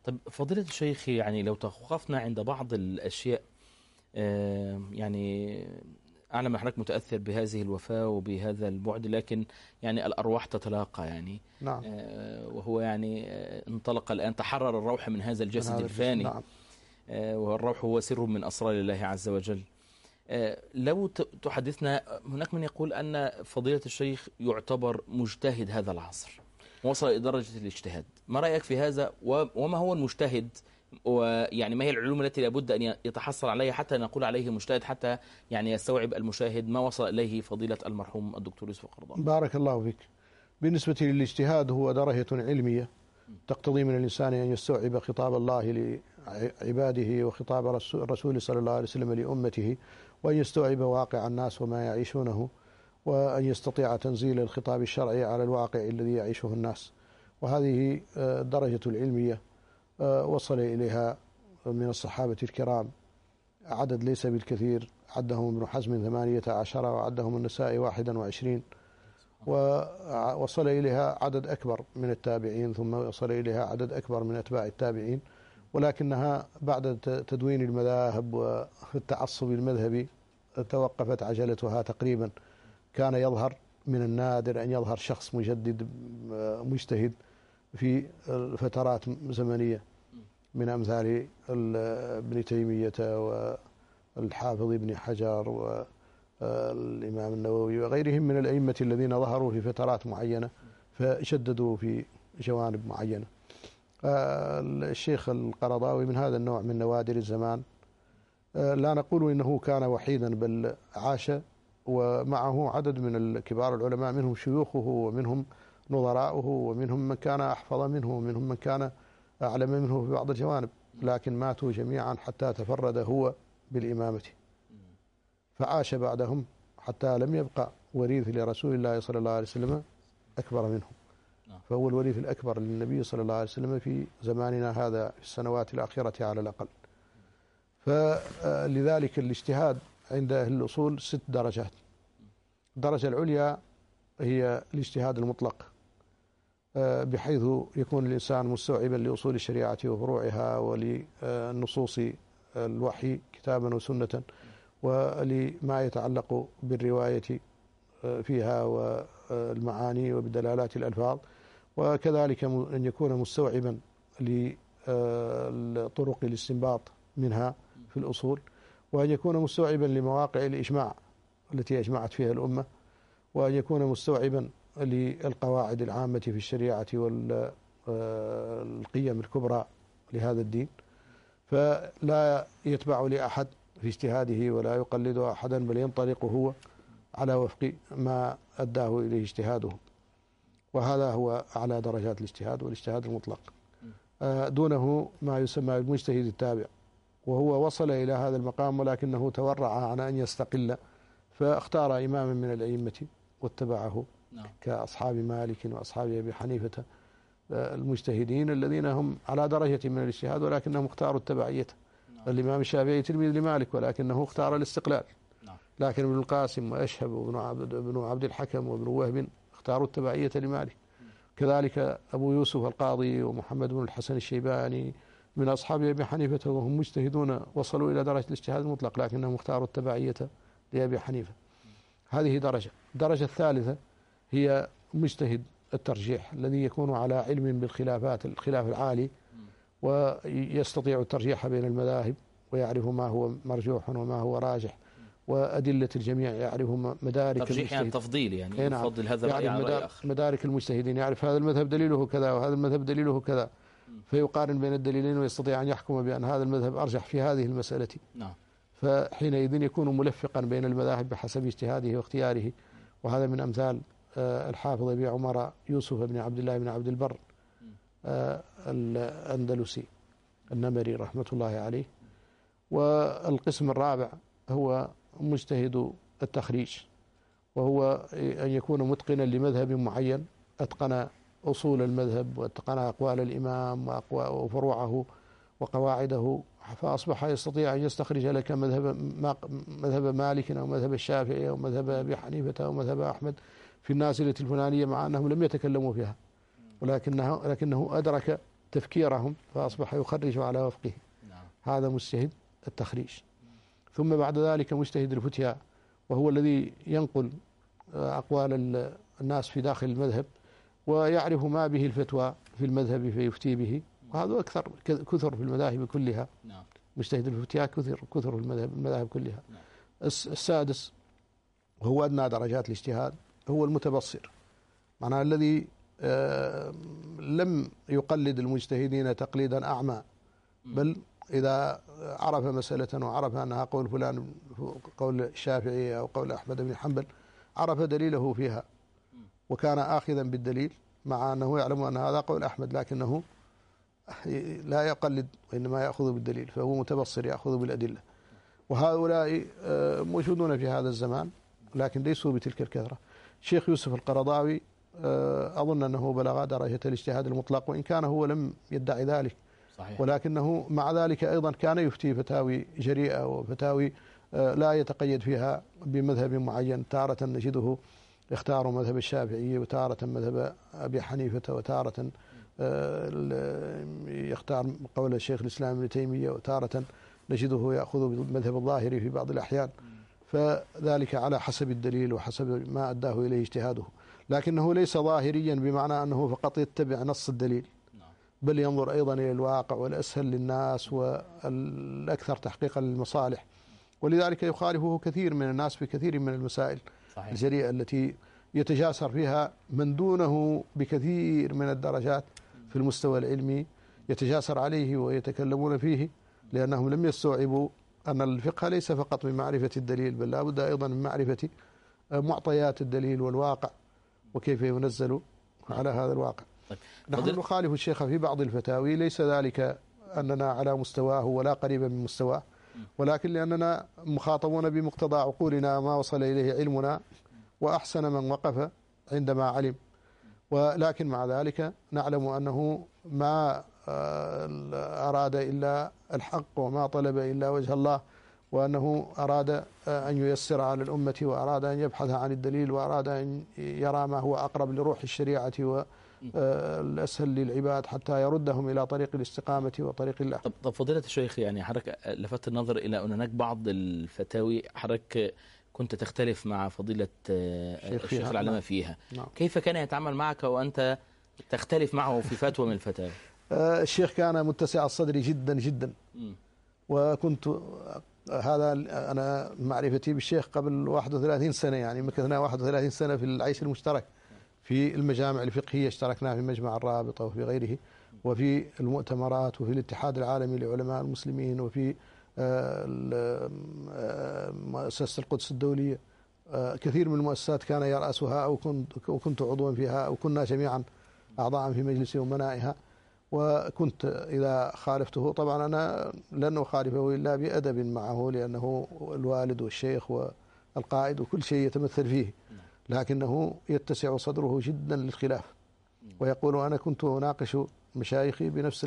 طب فضيلة الشيخ، يعني لو توقفنا عند بعض الأشياء، يعني أعلم حضرتك متأثر بهذه الوفاة وبهذا البعد، لكن يعني الأرواح تتلاقى يعني. نعم. وهو يعني انطلق الآن، تحرر الروح من هذا من الجسد هذا الجسد. الفاني. نعم. والروح هو سر من أسرار الله عز وجل. لو تحدثنا، هناك من يقول أن فضيلة الشيخ يعتبر مجتهد هذا العصر، وصل إلى درجة الاجتهاد. ما رأيك في هذا؟ وما هو المجتهد؟ ويعني ما هي العلوم التي لابد أن يتحصل عليها حتى نقول عليه مجتهد، حتى يعني يستوعب المشاهد ما وصل إليه فضيلة المرحوم الدكتور يوسف القرضاوي؟ بارك الله فيك. بالنسبة للاجتهاد، هو درجة علمية تقتضي من الإنسان أن يستوعب خطاب الله لعباده وخطاب الرسول صلى الله عليه وسلم لأمته، وأن يستوعب واقع الناس وما يعيشونه، وأن يستطيع تنزيل الخطاب الشرعي على الواقع الذي يعيشه الناس. وهذه درجة العلمية وصل إليها من الصحابة الكرام عدد ليس بالكثير، عدهم ابن حزم 18 وعدهم النسائي 21، ووصل إليها عدد أكبر من التابعين، ثم وصل إليها عدد أكبر من أتباع التابعين. ولكنها بعد تدوين المذاهب والتعصب المذهبي توقفت عجلتها تقريبا. كان يظهر من النادر أن يظهر شخص مجدد مجتهد في فترات زمنية، من أمثال ابن تيمية والحافظ ابن حجر والإمام النووي وغيرهم من الأئمة الذين ظهروا في فترات معينة فشددوا في جوانب معينة. الشيخ القرضاوي من هذا النوع من نوادر الزمان. لا نقول إنه كان وحيدا، بل عاش ومعه عدد من كبار العلماء، منهم شيوخه ومنهم نظراؤه ومنهم من كان أحفظ منه ومنهم من كان أعلم منه في بعض الجوانب، لكن ماتوا جميعا حتى تفرد هو بالإمامة، فعاش بعدهم حتى لم يبقى وريث لرسول الله صلى الله عليه وسلم أكبر منه، فهو الوريث الأكبر للنبي صلى الله عليه وسلم في زماننا هذا في السنوات الأخيرة على الأقل. فلذلك الاجتهاد عند أهل الأصول 6 درجات. الدرجة العليا هي الاجتهاد المطلق، بحيث يكون الإنسان مستوعبا لأصول الشريعة وفروعها ولنصوص الوحي كتابا وسنة، ولما يتعلق بالرواية فيها والمعاني وبدلالات الألفاظ، وكذلك أن يكون مستوعبا لطرق الاستنباط منها في الأصول، وأن يكون مستوعبا لمواقع الإجماع التي أجمعت فيها الأمة، وأن يكون مستوعبا للقواعد العامة في الشريعة والقيم الكبرى لهذا الدين، فلا يتبع لأحد في اجتهاده ولا يقلد أحدا، بل ينطلق هو على وفق ما أداه إليه اجتهاده. وهذا هو أعلى درجات الاجتهاد والاجتهاد المطلق. دونه ما يسمى المجتهد التابع، وهو وصل إلى هذا المقام ولكنه تورع عن أن يستقل، فاختار إماما من الأئمة واتبعه، كأصحاب مالك وأصحاب أبي حنيفة المجتهدين الذين هم على درجة من الاجتهاد ولكنهم اختاروا التبعية. الإمام الشافعي تلميذ لمالك ولكنه اختار الاستقلال، لكن ابن القاسم وأشهب وابن عبد الحكم وابن وهب اختاروا التبعية لمالك. كذلك أبو يوسف القاضي ومحمد بن الحسن الشيباني من أصحاب أبي حنيفة وهم مجتهدون وصلوا إلى درجة الاجتهاد المطلق، لكنهم اختاروا التبعية لأبي حنيفة. هذه درجة. الدرجة الثالثة هي مجتهد الترجيح الذي يكون على علم بالخلافات، الخلاف العالي، ويستطيع الترجيح بين المذاهب ويعرف ما هو مرجوح وما هو راجح، وأدلة الجميع، يعرف مدارك ترجيح يعني تفضيل، يعني يفضل هذا الرأي على رأي آخر. مدارك المجتهدين، يعرف هذا المذهب دليله كذا وهذا المذهب دليله كذا، فيقارن بين الدليلين ويستطيع أن يحكم بأن هذا المذهب أرجح في هذه المسألة. فحينئذ يكون ملفقا بين المذاهب بحسب اجتهاده واختياره. وهذا من أمثال الحافظ أبي عمر يوسف بن عبد الله بن عبد البر الأندلسي النمري رحمة الله عليه. والقسم الرابع هو مجتهد التخريج، وهو أن يكون متقنا لمذهب معين، أتقن أصول المذهب وأتقن أقوال الإمام وفروعه وقواعده، فأصبح يستطيع أن يستخرج لك مذهب مالك أو مذهب الشافعي أو مذهب أبي حنيفة أو مذهب أحمد في النازلة الفلانية، مع أنهم لم يتكلموا فيها، ولكنه أدرك تفكيرهم فأصبح يخرج على وفقه. هذا مجتهد التخريج. ثم بعد ذلك مجتهد الفتيا، وهو الذي ينقل أقوال الناس في داخل المذهب ويعرف ما به الفتوى في المذهب فيفتي به، وهذا كثر في المذاهب كلها. مجتهد الفتيا كثر في المذاهب كلها. السادس وهو أدنى درجات الاجتهاد هو المتبصر، معناه الذي لم يقلد المجتهدين تقليدا أعمى، بل إذا عرف مسألة وعرف أنها قول فلان، قول الشافعي أو قول أحمد بن حنبل، عرف دليله فيها وكان آخذا بالدليل، مع أنه يعلم أن هذا قول أحمد، لكنه لا يقلد وإنما يأخذ بالدليل، فهو متبصر يأخذ بالأدلة. وهؤلاء موجودون في هذا الزمان لكن ليسوا بتلك الكثرة. الشيخ يوسف القرضاوي أظن أنه بلغ درجة الاجتهاد المطلق، وإن كان هو لم يدعي ذلك، صحيح. ولكنه مع ذلك أيضا كان يفتي فتاوي جريئة وفتاوي لا يتقيد فيها بمذهب معين. تارة نجده يختار مذهب الشافعي، وتارة مذهب أبي حنيفة، وتارة يختار قول الشيخ الإسلام ابن تيمية، وتارة نجده يأخذ بمذهب الظاهري في بعض الأحيان، فذلك على حسب الدليل وحسب ما أداه إليه اجتهاده. لكنه ليس ظاهريا بمعنى أنه فقط يتبع نص الدليل، بل ينظر أيضا إلى الواقع والأسهل للناس والأكثر تحقيقا للمصالح، ولذلك يخالفه كثير من الناس في كثير من المسائل الجريئة التي يتجاسر فيها من دونه بكثير من الدرجات في المستوى العلمي، يتجاسر عليه ويتكلمون فيه، لأنهم لم يستوعبوا أن الفقه ليس فقط من معرفة الدليل، بل لا بد أيضا من معرفة معطيات الدليل والواقع وكيف ينزل على هذا الواقع. نحن نخالف الشيخ في بعض الفتاوي، ليس ذلك أننا على مستواه ولا قريبا من مستواه، ولكن لأننا مخاطبون بمقتضى عقولنا ما وصل إليه علمنا، وأحسن من وقف عندما علم. ولكن مع ذلك نعلم أنه ما أراد إلا الحق وما طلب إلا وجه الله، وأنه أراد أن ييسر على الأمة، وأراد أن يبحث عن الدليل، وأراد أن يرى ما هو أقرب لروح الشريعة والأسهل للعباد حتى يردهم إلى طريق الاستقامة وطريق الله. طب فضيلة الشيخ، يعني حضرتك لفت النظر إلى أن هناك بعض الفتاوي حضرتك كنت تختلف مع فضيلة الشيخ العلامة فيها. نعم. كيف كان يتعامل معك وأنت تختلف معه في فتوى من الفتاوى؟ الشيخ كان متسع الصدر جدا جدا، وكنت هذا أنا معرفتي بالشيخ قبل 31 سنة، يعني مكثنا 31 سنة في العيش المشترك في المجامع الفقهية، اشتركنا في مجمع الرابطة وفي غيره، وفي المؤتمرات، وفي الاتحاد العالمي لعلماء المسلمين، وفي مؤسسة القدس الدولية. كثير من المؤسسات كان يرأسها أو كنت عضوا فيها، أو كنا جميعا أعضاء في مجلس أمنائها. وكنت إذا خالفته، طبعا أنا لن أخالفه إلا بأدب معه، لأنه الوالد والشيخ والقائد وكل شيء يتمثل فيه، لكنه يتسع صدره جدا للخلاف، ويقول أنا كنت أناقش مشايخي بنفس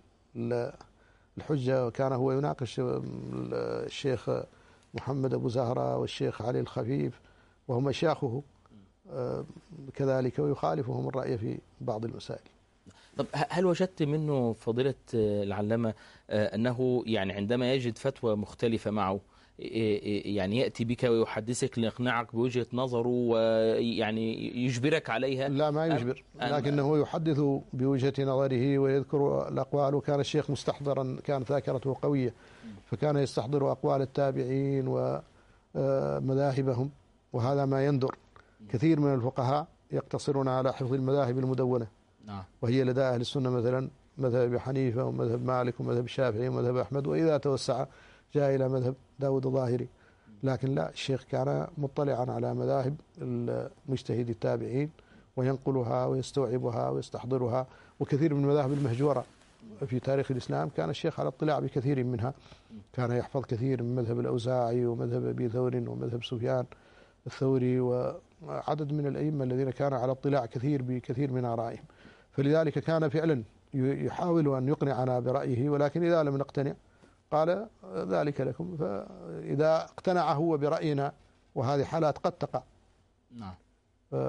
الحجة، وكان هو يناقش الشيخ محمد أبو زهرة والشيخ علي الخفيف وهم أشياخه كذلك، ويخالفهم الرأي في بعض المسائل. طب هل وجدت منه فضيلة العلامة أنه يعني عندما يجد فتوى مختلفة معه يعني يأتي بك ويحدثك ليقنعك بوجهة نظره ويعني يجبرك عليها؟ لا، ما يجبر، لكنه يحدث بوجهة نظره ويذكر الأقوال. وكان الشيخ مستحضرا، كانت ذاكرته قوية، فكان يستحضر أقوال التابعين ومذاهبهم، وهذا ما يندر. كثير من الفقهاء يقتصرون على حفظ المذاهب المدونة، وهي لدى أهل السنة مثلا مذهب أبي حنيفة ومذهب مالك ومذهب الشافعي ومذهب أحمد، وإذا توسع جاء إلى مذهب داود الظاهري. لكن لا، الشيخ كان مطلعا على مذاهب المجتهد التابعين وينقلها ويستوعبها ويستحضرها. وكثير من المذاهب المهجورة في تاريخ الإسلام كان الشيخ على اطلاع بكثير منها، كان يحفظ كثير من مذهب الأوزاعي ومذهب أبي ثور ومذهب سفيان الثوري وعدد من الأئمة الذين كان على اطلاع كثير بكثير من آرائهم. فلذلك كان فعلا يحاول أن يقنعنا برأيه، ولكن إذا لم نقتنع قال ذلك لكم. فإذا اقتنع هو برأينا، وهذه حالات قد تقع،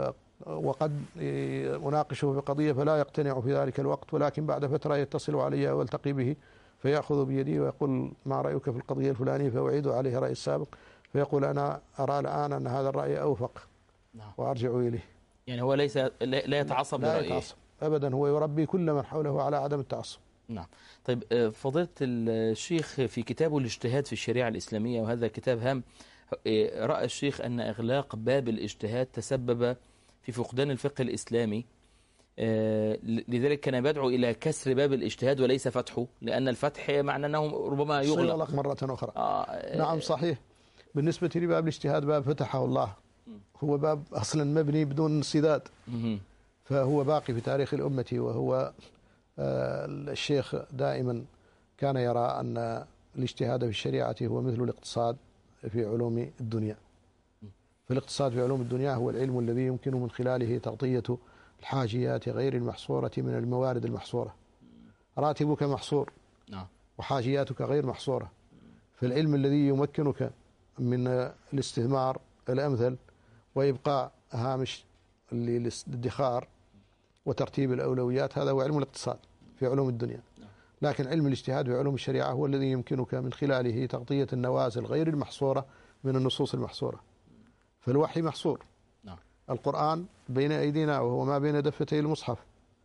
وقد أناقشه في قضية فلا يقتنع في ذلك الوقت، ولكن بعد فترة يتصل علي والتقي به فيأخذ بيدي ويقول ما رأيك في القضية الفلانية، فأعيد عليه رأي السابق، فيقول أنا أرى الآن أن هذا الرأي أوفق وأرجع إليه. يعني هو ليس لا يتعصب لا لرأيه. يتعصب أبدا، هو يربي كل من حوله على عدم التعصب. نعم. طيب فضيلة الشيخ في كتابه الاجتهاد في الشريعة الإسلامية، وهذا كتاب هام، رأى الشيخ أن إغلاق باب الاجتهاد تسبب في فقدان الفقه الإسلامي، لذلك كان يدعو إلى كسر باب الاجتهاد وليس فتحه، لأن الفتح معنى أنه ربما يغلق مرة أخرى. نعم صحيح. بالنسبة لباب الاجتهاد باب فتحه الله، هو باب أصلا مبني بدون انسداد، فهو باقي في تاريخ الأمة. وهو الشيخ دائما كان يرى أن الاجتهاد في الشريعة هو مثل الاقتصاد في علوم الدنيا. فالاقتصاد في علوم الدنيا هو العلم الذي يمكن من خلاله تغطية الحاجيات غير المحصورة من الموارد المحصورة. راتبك محصور وحاجياتك غير محصورة، فالعلم الذي يمكنك من الاستثمار الأمثل وإبقاء هامش للادخار وترتيب الأولويات، هذا هو علم الاقتصاد في علوم الدنيا. لكن علم الاجتهاد في علوم الشريعة هو الذي يمكنك من خلاله تغطية النوازل غير المحصورة من النصوص المحصورة. فالوحي محصور، القرآن بين أيدينا وهو ما بين دفتي المصحف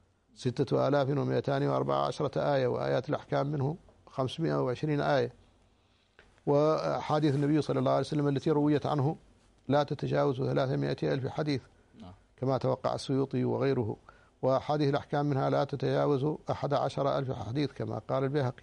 6214 آية، وآيات الأحكام منه 520 آية، وحديث النبي صلى الله عليه وسلم التي رويت عنه لا تتجاوز 300,000 حديث كما توقع السيوطي وغيره، وحديث الأحكام منها لا تتجاوز 11,000 حديث كما قال البيهقي،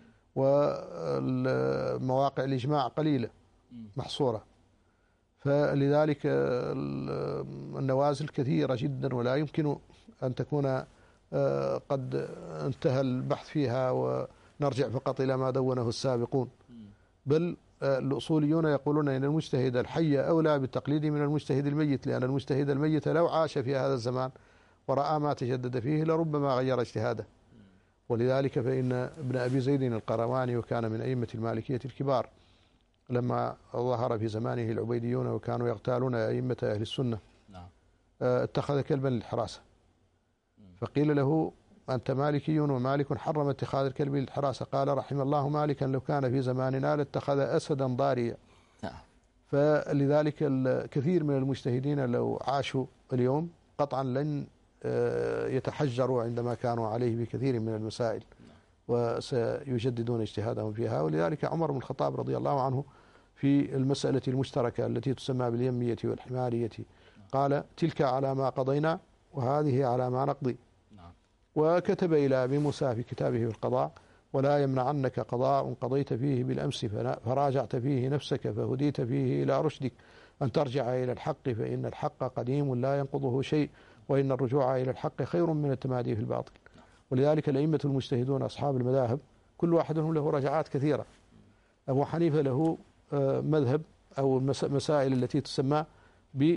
والمواقع الإجماع قليلة محصورة. فلذلك النوازل كثيرة جدا ولا يمكن أن تكون قد انتهى البحث فيها ونرجع فقط إلى ما دونه السابقون، بل الأصوليون يقولون أن المجتهد الحي أولى بالتقليد من المجتهد الميت، لأن المجتهد الميت لو عاش في هذا الزمان ورأى ما تجدد فيه لربما غير اجتهاده. ولذلك فإن ابن أبي زيد القرواني، وكان من أئمة المالكية الكبار، لما ظهر في زمانه العبيديون وكانوا يغتالون أئمة أهل السنة اتخذ كلبا للحراسة، فقيل له أنت مالكي ومالك حرم اتخاذ الكلب للحراسة، قال رحم الله مالكا لو كان في زماننا لاتخذ أسدا ضاريا. فلذلك الكثير من المجتهدين لو عاشوا اليوم قطعا لن يتحجروا عندما كانوا عليه بكثير من المسائل، وسيجددون اجتهادهم فيها. ولذلك عمر بن الخطاب رضي الله عنه في المسألة المشتركة التي تسمى باليمية والحمارية قال تلك على ما قضينا وهذه على ما نقضي. وكتب إلى أبي موسى في كتابه في القضاء ولا يمنعنك قضاء قضيت فيه بالأمس فراجعت فيه نفسك فهديت فيه إلى رشدك أن ترجع إلى الحق فإن الحق قديم لا ينقضه شيء وإن الرجوع إلى الحق خير من التمادي في الباطل. ولذلك الأئمة المجتهدون أصحاب المذاهب كل واحد منهم له رجعات كثيرة. أبو حنيفة له مذهب أو المسائل التي تسمى ب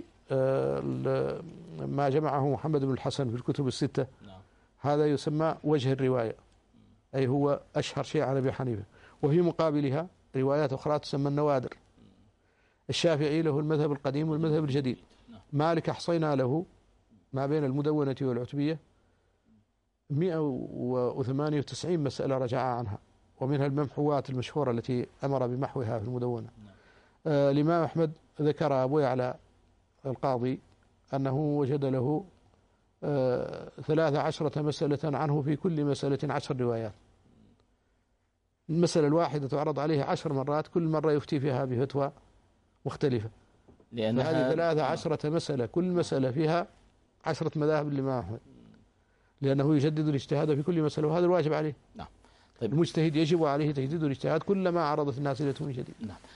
ما جمعه محمد بن الحسن في الكتب الستة، هذا يسمى وجه الرواية، أي هو أشهر شيء عن أبي حنيفة، وفي مقابلها روايات أخرى تسمى النوادر. الشافعي له المذهب القديم والمذهب الجديد. مالك أحصينا له ما بين المدونة والعتبية 198 مسألة رجع عنها، ومنها الممحوات المشهورة التي أمر بمحوها في المدونة. الإمام أحمد ذكر أبو يعلى القاضي أنه وجد له 13 مسألة عنه في كل مسألة 10 روايات. المسألة الواحدة تعرض عليه 10 مرات، كل مرة يفتي فيها بفتوى مختلفة، لأن هذه 13 مسألة كل مسألة فيها 10 مذاهب للإمام أحمد، لأنه يجدد الاجتهاد في كل مسألة وهذا الواجب عليه. طيب. المجتهد يجب عليه تجديد الاجتهاد كلما عرضت النازلة من جديد.